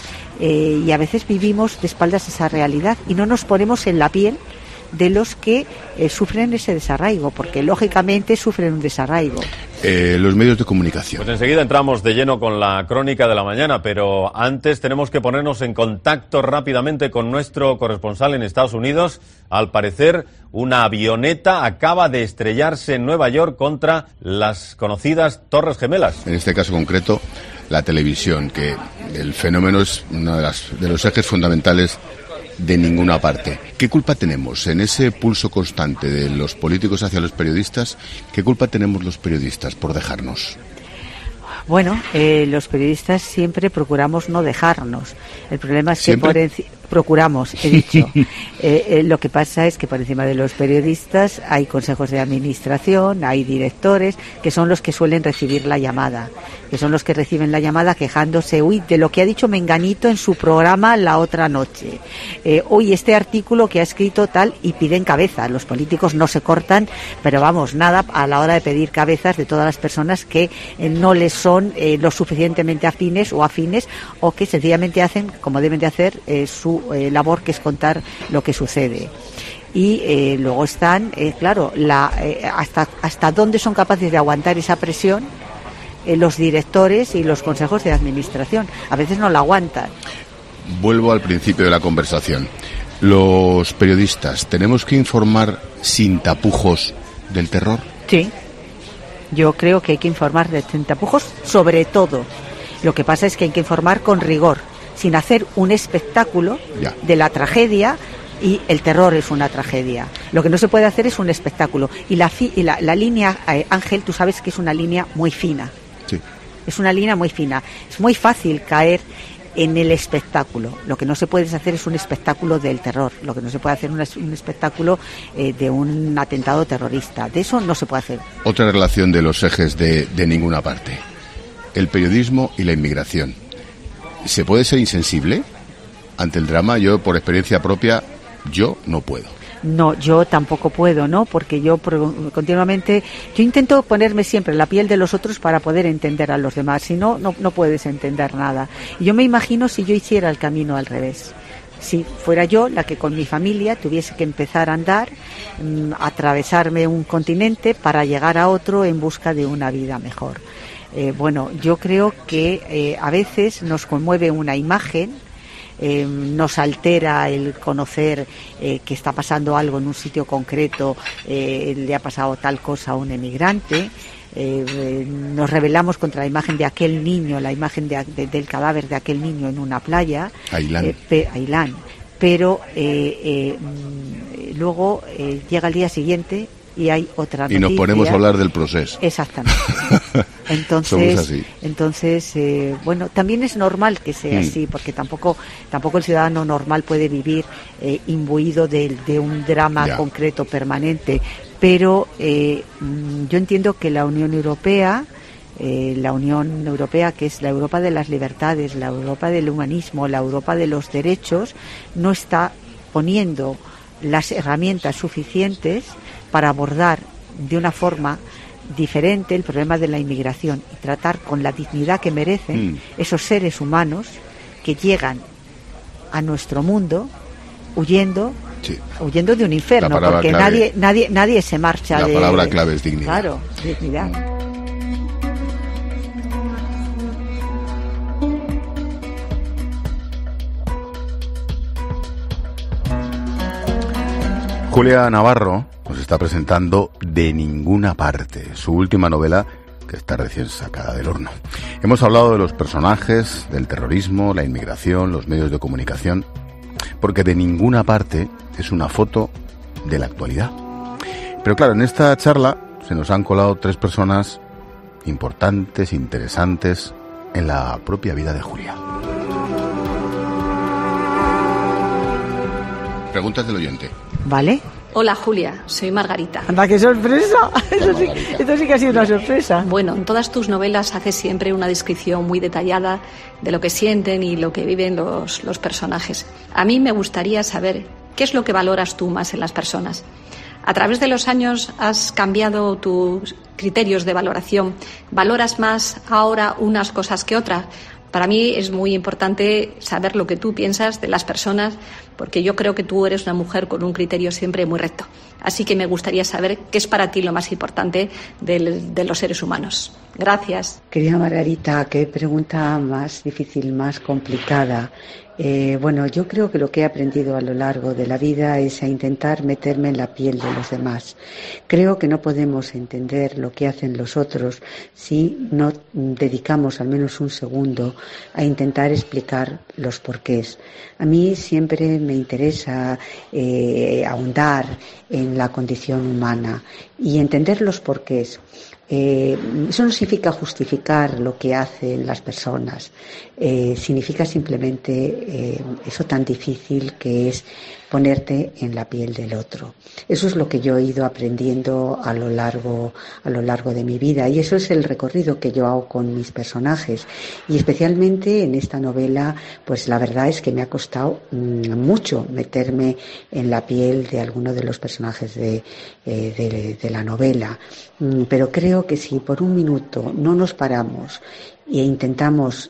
y a veces vivimos de espaldas a esa realidad y no nos ponemos en la piel de los que sufren ese desarraigo, porque lógicamente sufren un desarraigo. Los medios de comunicación. Pues enseguida entramos de lleno con la crónica de la mañana, pero antes tenemos que ponernos en contacto rápidamente con nuestro corresponsal en Estados Unidos. Al parecer, una avioneta acaba de estrellarse en Nueva York contra las conocidas Torres Gemelas. En este caso concreto, la televisión, que el fenómeno es uno de los ejes fundamentales de ninguna parte. ¿Qué culpa tenemos en ese pulso constante de los políticos hacia los periodistas? ¿Qué culpa tenemos los periodistas por dejarnos? Bueno, los periodistas siempre procuramos no dejarnos. El problema es que procuramos, he dicho. Lo que pasa es que por encima de los periodistas hay consejos de administración, hay directores, que son los que suelen recibir la llamada, que son los que reciben la llamada quejándose, de lo que ha dicho Menganito en su programa la otra noche. Este artículo que ha escrito tal, y piden cabezas. Los políticos no se cortan, pero vamos, nada a la hora de pedir cabezas de todas las personas que no les son lo suficientemente afines o que sencillamente hacen como deben de hacer su labor, que es contar lo que sucede. Y luego están, hasta dónde son capaces de aguantar esa presión los directores y los consejos de administración. A veces no la aguantan. Vuelvo al principio de la conversación. Los periodistas, ¿tenemos que informar sin tapujos del terror? Sí. Yo creo que hay que informar sin tapujos sobre todo. Lo que pasa es que hay que informar con rigor, sin hacer un espectáculo de la tragedia, y el terror es una tragedia. Lo que no se puede hacer es un espectáculo. Y la línea, Ángel, tú sabes que es una línea muy fina. Sí. Es una línea muy fina. Es muy fácil caer en el espectáculo. Lo que no se puede hacer es un espectáculo del terror. Lo que no se puede hacer es un espectáculo de un atentado terrorista. De eso no se puede hacer. Otra relación de los ejes de ninguna parte. El periodismo y la inmigración. ¿Se puede ser insensible ante el drama? Yo, por experiencia propia, yo no puedo. No, yo tampoco puedo, ¿no? Porque yo continuamente, yo intento ponerme siempre en la piel de los otros para poder entender a los demás, si no, no puedes entender nada. Y yo me imagino si yo hiciera el camino al revés. Si fuera yo la que con mi familia tuviese que empezar a andar, atravesarme un continente para llegar a otro en busca de una vida mejor. Bueno, yo creo que a veces nos conmueve una imagen, nos altera el conocer que está pasando algo en un sitio concreto, le ha pasado tal cosa a un emigrante. Nos rebelamos contra la imagen de aquel niño, la imagen del cadáver de aquel niño en una playa, Ailán, pero luego llega el día siguiente y hay otra noticia. Y nos ponemos a hablar del proceso. Exactamente. Entonces, bueno, también es normal que sea así, porque tampoco el ciudadano normal puede vivir imbuido de un drama concreto permanente. Pero yo entiendo que la Unión Europea, que es la Europa de las libertades, la Europa del humanismo, la Europa de los derechos, no está poniendo las herramientas suficientes para abordar de una forma diferente el problema de la inmigración y tratar con la dignidad que merecen esos seres humanos que llegan a nuestro mundo huyendo de un infierno, porque nadie se marcha la palabra clave es dignidad. Claro, dignidad. Julia Navarro nos está presentando De ninguna parte, su última novela que está recién sacada del horno. Hemos hablado de los personajes, del terrorismo, la inmigración, los medios de comunicación, porque De ninguna parte es una foto de la actualidad. Pero claro, en esta charla se nos han colado tres personas importantes, interesantes en la propia vida de Julia. Preguntas del oyente. ¿Vale? Hola Julia, soy Margarita. ¡Anda, qué sorpresa! Esto sí que ha sido una sorpresa. Bueno, en todas tus novelas haces siempre una descripción muy detallada de lo que sienten y lo que viven los personajes. A mí me gustaría saber qué es lo que valoras tú más en las personas. A través de los años has cambiado tus criterios de valoración. ¿Valoras más ahora unas cosas que otras? Para mí es muy importante saber lo que tú piensas de las personas, porque yo creo que tú eres una mujer con un criterio siempre muy recto. Así que me gustaría saber qué es para ti lo más importante de los seres humanos. Gracias. Querida Margarita, qué pregunta más difícil, más complicada. Bueno, yo creo que lo que he aprendido a lo largo de la vida es a intentar meterme en la piel de los demás. Creo que no podemos entender lo que hacen los otros si no dedicamos al menos un segundo a intentar explicar los porqués. A mí siempre me interesa ahondar en la condición humana y entender los porqués. Eso no significa justificar lo que hacen las personas, significa simplemente eso tan difícil que es ponerte en la piel del otro. Eso es lo que yo he ido aprendiendo a lo largo de mi vida, y eso es el recorrido que yo hago con mis personajes, y especialmente en esta novela, pues la verdad es que me ha costado mucho meterme en la piel de alguno de los personajes de la novela, pero creo que si por un minuto no nos paramos e intentamos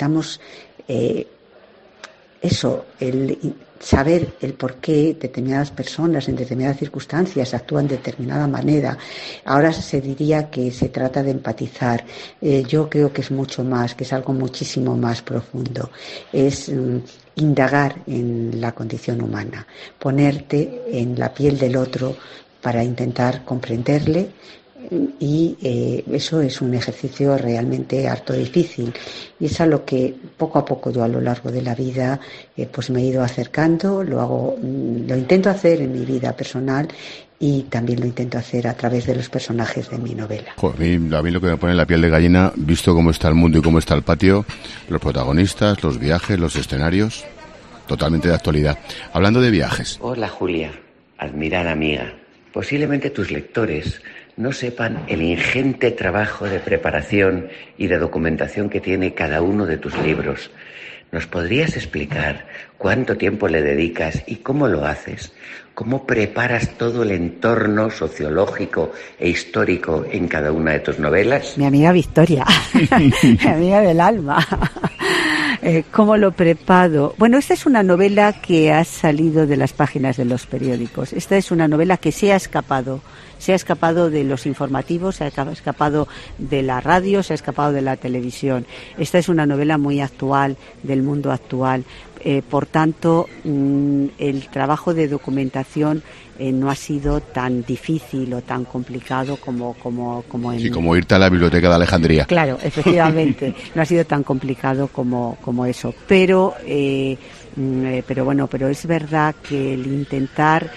saber el por qué determinadas personas en determinadas circunstancias actúan de determinada manera. Ahora se diría que se trata de empatizar. Yo creo que es mucho más, que es algo muchísimo más profundo. Es indagar en la condición humana, ponerte en la piel del otro para intentar comprenderle. Y eso es un ejercicio realmente harto difícil, y es a lo que poco a poco yo a lo largo de la vida pues me he ido acercando. Lo intento hacer en mi vida personal y también lo intento hacer a través de los personajes de mi novela. A mí lo que me pone la piel de gallina, visto cómo está el mundo y cómo está el patio, los protagonistas, los viajes, los escenarios, totalmente de actualidad. Hablando de viajes. Hola Julia, admirada amiga. Posiblemente tus lectores no sepan el ingente trabajo de preparación y de documentación que tiene cada uno de tus libros. ¿Nos podrías explicar cuánto tiempo le dedicas y cómo lo haces? ¿Cómo preparas todo el entorno sociológico e histórico en cada una de tus novelas? Mi amiga Victoria, mi amiga del alma. ¿Cómo lo preparo? Bueno, esta es una novela que ha salido de las páginas de los periódicos. Esta es una novela que se ha escapado de los informativos, se ha escapado de la radio, se ha escapado de la televisión. Esta es una novela muy actual, del mundo actual. Por tanto, el trabajo de documentación no ha sido tan difícil o tan complicado como en... Sí, como irte a la biblioteca de Alejandría. Claro, efectivamente, no ha sido tan complicado como eso. Pero bueno, pero es verdad que el intentar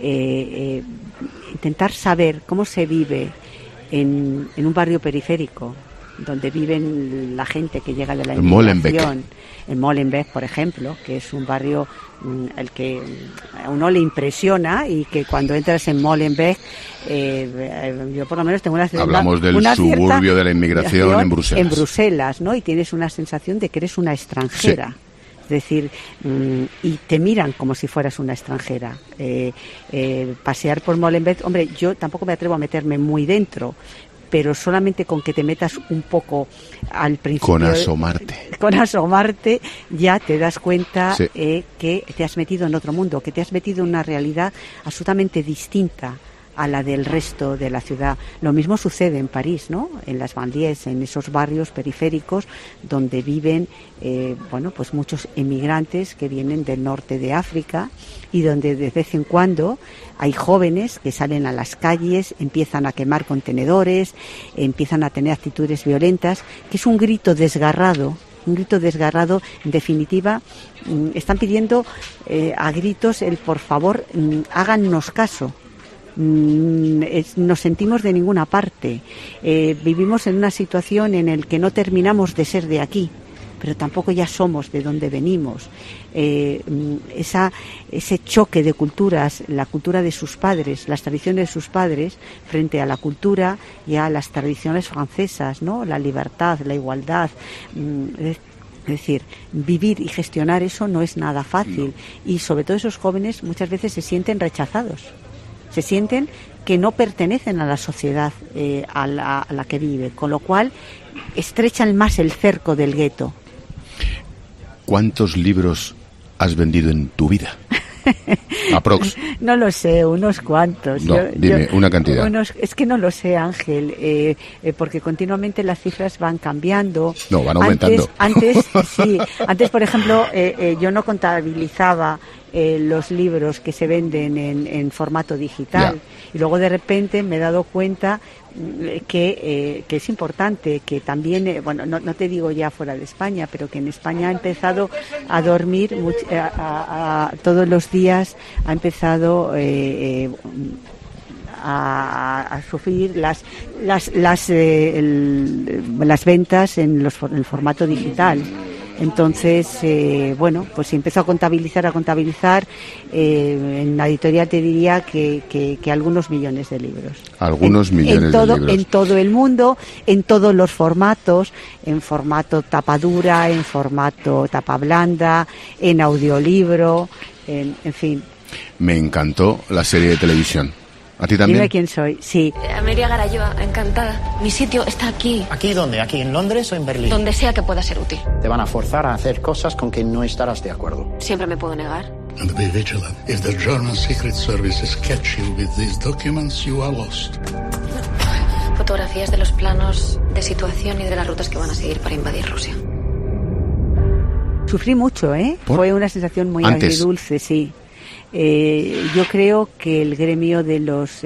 saber cómo se vive en un barrio periférico, donde viven la gente que llega de la inmigración, en Molenbeek, por ejemplo, que es un barrio el que a uno le impresiona, y que cuando entras en Molenbeek, yo por lo menos tengo hablamos del suburbio de la inmigración en Bruselas. En Bruselas, ¿no? Y tienes una sensación de que eres una extranjera. Sí. Es decir, y te miran como si fueras una extranjera. Pasear por Molenbeek, hombre, yo tampoco me atrevo a meterme muy dentro, pero solamente con que te metas un poco al principio... Con asomarte ya te das cuenta, sí, que te has metido en otro mundo, que te has metido en una realidad absolutamente distinta a la del resto de la ciudad. Lo mismo sucede en París, ¿no? En las banlieues, en esos barrios periféricos donde viven, pues muchos emigrantes que vienen del norte de África, y donde de vez en cuando hay jóvenes que salen a las calles, empiezan a quemar contenedores, empiezan a tener actitudes violentas, que es un grito desgarrado. En definitiva, están pidiendo a gritos el por favor, hágannos caso. Nos sentimos de ninguna parte. Vivimos en una situación en la que no terminamos de ser de aquí, pero tampoco ya somos de donde venimos. Ese choque de culturas, la cultura de sus padres, las tradiciones de sus padres, frente a la cultura y a las tradiciones francesas, ¿no? La libertad, la igualdad. Es decir, vivir y gestionar eso no es nada fácil. Y sobre todo esos jóvenes muchas veces se sienten rechazados. Se sienten que no pertenecen a la sociedad a la que vive, con lo cual estrechan más el cerco del gueto. ¿Cuántos libros has vendido en tu vida? Aprox. No lo sé, unos cuantos. No, dime una cantidad. Es que no lo sé, Ángel, porque continuamente las cifras van cambiando. No, van aumentando. Antes, por ejemplo, yo no contabilizaba los libros que se venden en formato digital. Ya. Y luego de repente me he dado cuenta que es importante, que también, no te digo ya fuera de España, pero que en España ha empezado a dormir todos los días, ha empezado a sufrir las ventas en el formato digital. Entonces, pues empezó a contabilizar. En la editorial te diría que algunos millones de libros. Algunos millones de libros. En todo el mundo, en todos los formatos, en formato tapa dura, en formato tapa blanda, en audiolibro, en fin. Me encantó la serie de televisión. ¿A ti también? Dime quién soy, sí. Amelia Garayoa, encantada. Mi sitio está aquí. ¿Aquí dónde? ¿Aquí en Londres o en Berlín? Donde sea que pueda ser útil. Te van a forzar a hacer cosas con que no estarás de acuerdo. Siempre me puedo negar. And be vigilant. If the German Secret Services catch you with these documents, you are lost. Fotografías de los planos de situación y de las rutas que van a seguir para invadir Rusia. Sufrí mucho, Fue una sensación muy agridulce, sí. Yo creo que el gremio de los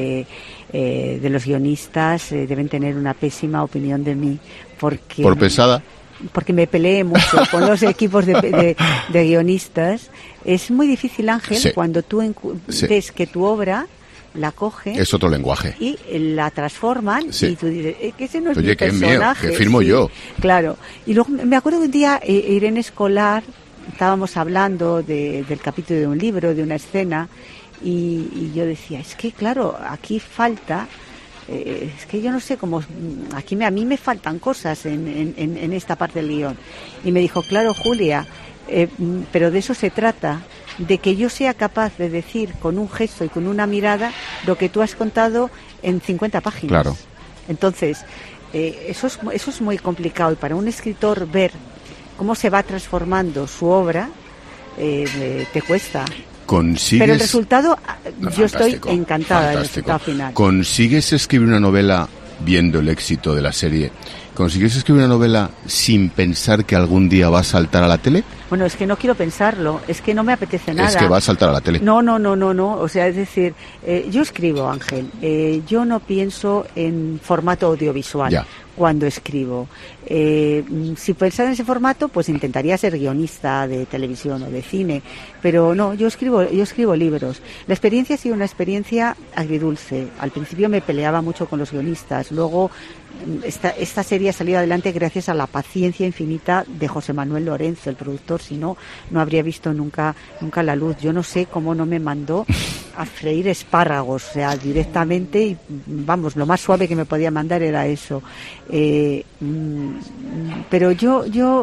guionistas deben tener una pésima opinión de mí, porque ¿por pesada? Porque me peleé mucho con los equipos de guionistas. Es muy difícil, Ángel, sí, cuando tú ves que tu obra la cogen, es otro lenguaje, y la transforman, sí, y tú dices que ese no es mi personaje, mío, que firmo, sí, yo. Claro. Y luego me acuerdo que un día Irene Escolar, estábamos hablando del capítulo de un libro, de una escena, y yo decía, es que claro, aquí falta es que yo no sé cómo, a mí me faltan cosas en esta parte del guión. Y me dijo, claro, Julia, pero de eso se trata, de que yo sea capaz de decir con un gesto y con una mirada lo que tú has contado en 50 páginas. Claro. Entonces, eso es muy complicado, y para un escritor ver cómo se va transformando su obra, te cuesta. Pero el resultado, yo estoy encantada del resultado final. ¿Consigues escribir una novela viendo el éxito de la serie? ¿Consigues escribir una novela sin pensar que algún día va a saltar a la tele? Bueno, es que no quiero pensarlo, es que no me apetece nada. Es que va a saltar a la tele. No, o sea, es decir, yo escribo, Ángel, yo no pienso en formato audiovisual. Ya. Cuando escribo. Si pensara en ese formato, pues intentaría ser guionista de televisión o de cine, pero no, yo escribo libros. La experiencia ha sido una experiencia agridulce. Al principio me peleaba mucho con los guionistas, luego esta serie ha salido adelante gracias a la paciencia infinita de José Manuel Lorenzo, el productor, si no, no habría visto nunca la luz. Yo no sé cómo no me mandó a freír espárragos, o sea, directamente, y vamos, lo más suave que me podía mandar era eso. Pero yo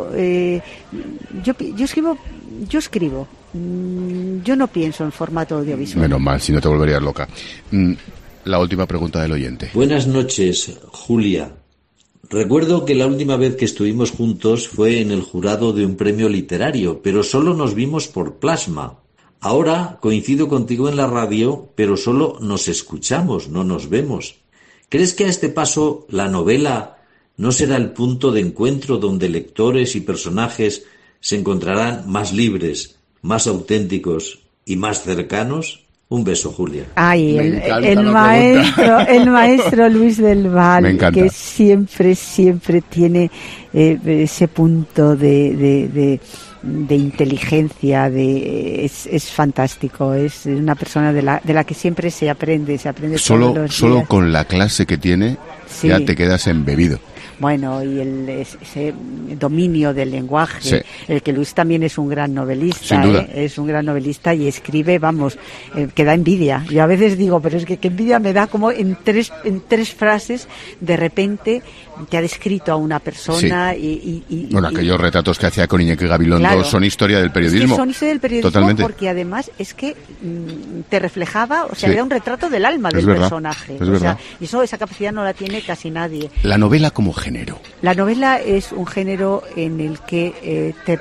escribo. Yo no pienso en formato audiovisual. Menos mal, si no te volverías loca. La última pregunta del oyente. Buenas noches, Julia. Recuerdo que la última vez que estuvimos juntos fue en el jurado de un premio literario, pero solo nos vimos por plasma. Ahora coincido contigo en la radio, pero solo nos escuchamos, no nos vemos. ¿Crees que a este paso la novela no será el punto de encuentro donde lectores y personajes se encontrarán más libres, más auténticos y más cercanos? Un beso, Julia. Ay, el maestro Luis del Val, que siempre tiene ese punto de inteligencia, es fantástico. Es una persona de la que siempre se aprende todos los días. Solo con la clase que tiene, sí, ya te quedas embebido. Bueno, y ese dominio del lenguaje, sí, el que Luis también es un gran novelista, es un gran novelista y escribe, vamos, que da envidia. Yo a veces digo, pero es que envidia me da, como en tres frases, de repente te ha descrito a una persona, sí, bueno, aquellos retratos que hacía con Iñaki Gabilondo, claro, son historia del periodismo. Es que son historia del periodismo. Totalmente. Porque además es que te reflejaba, o sea, sí, era un retrato del alma del personaje. Es verdad. Y esa capacidad no la tiene casi nadie. La novela como género. La novela es un género en el que te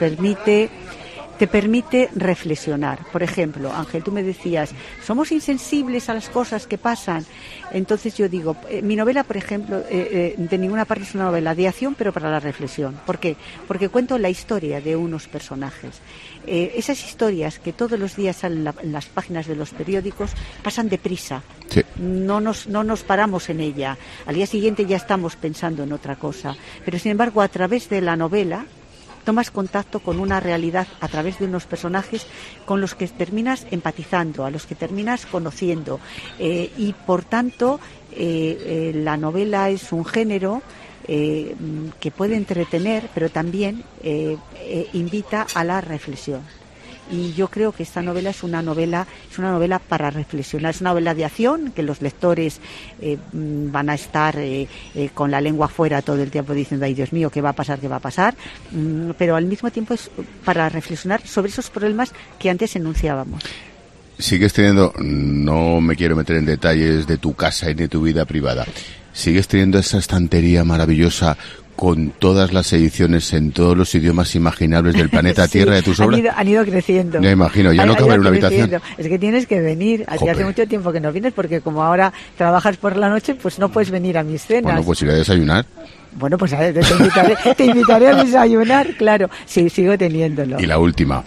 permite reflexionar. Por ejemplo, Ángel, tú me decías, somos insensibles a las cosas que pasan. Entonces yo digo, mi novela, por ejemplo, de ninguna parte es una novela de acción, pero para la reflexión. ¿Por qué? Porque cuento la historia de unos personajes. Esas historias que todos los días salen en las páginas de los periódicos pasan deprisa. Sí. No nos paramos en ella. Al día siguiente ya estamos pensando en otra cosa. Pero sin embargo, a través de la novela tomas contacto con una realidad a través de unos personajes con los que terminas empatizando, a los que terminas conociendo, y por tanto la novela es un género que puede entretener, pero también invita a la reflexión. Y yo creo que esta novela es una novela para reflexionar. Es una novela de acción, que los lectores van a estar con la lengua fuera todo el tiempo diciendo, ay Dios mío, ¿qué va a pasar? Pero al mismo tiempo es para reflexionar sobre esos problemas que antes enunciábamos. Sigues teniendo, no me quiero meter en detalles de tu casa y de tu vida privada, sigues teniendo esa estantería maravillosa con todas las ediciones en todos los idiomas imaginables del planeta sí, Tierra de tus obras. Han ido creciendo. Ya imagino, ya no cabe en una habitación. Es que tienes que venir. Hace mucho tiempo que no vienes, porque como ahora trabajas por la noche, pues no puedes venir a mis cenas. Bueno, pues iré a desayunar. Bueno, pues te invitaré a desayunar, claro. Sí, sigo teniéndolo. Y la última.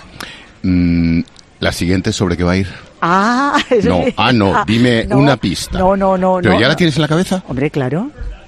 La siguiente, ¿sobre qué va a ir? Dime una pista. No. ¿Pero ya la tienes en la cabeza? Hombre, claro,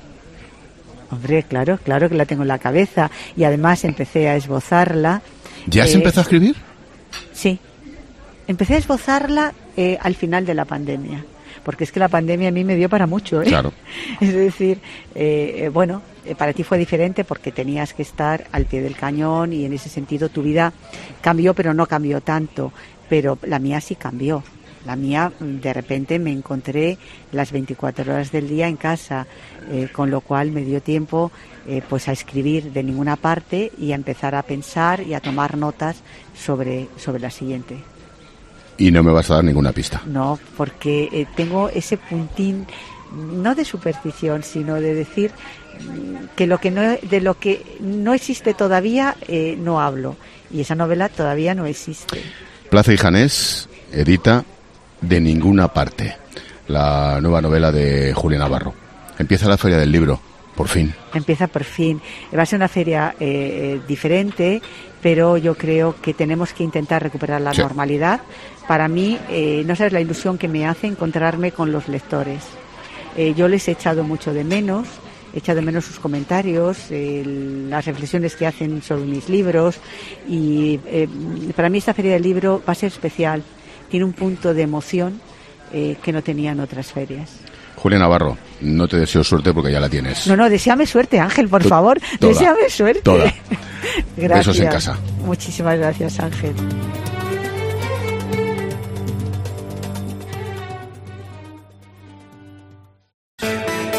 que la tengo en la cabeza. Y además empecé a esbozarla. ¿Ya has empezado a escribir? Sí. Empecé a esbozarla al final de la pandemia. Porque es que la pandemia a mí me dio para mucho, ¿eh? Claro. Es decir, para ti fue diferente porque tenías que estar al pie del cañón y en ese sentido tu vida cambió, pero no cambió tanto. Pero la mía sí cambió. La mía, de repente me encontré las 24 horas del día en casa, con lo cual me dio tiempo pues a escribir de ninguna parte y a empezar a pensar y a tomar notas sobre la siguiente. Y no me vas a dar ninguna pista. No, porque tengo ese puntín, no de superstición, sino de decir que de lo que no existe todavía no hablo. Y esa novela todavía no existe. Plaza y Janés edita De ninguna parte, la nueva novela de Julia Navarro. Empieza la Feria del Libro, por fin. Empieza por fin. Va a ser una feria diferente, pero yo creo que tenemos que intentar recuperar la normalidad. Para mí, no sabes la ilusión que me hace encontrarme con los lectores. Yo les he echado mucho de menos. He echado de menos sus comentarios, las reflexiones que hacen sobre mis libros, y para mí esta Feria del Libro va a ser especial. Tiene un punto de emoción que no tenían otras ferias. Julia Navarro, no te deseo suerte porque ya la tienes. No, deséame suerte, Ángel, por favor. Toda, deséame suerte. Toda. Gracias. Besos en casa. Muchísimas gracias, Ángel.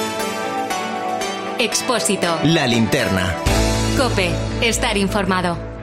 Expósito. La linterna. COPE. Estar informado.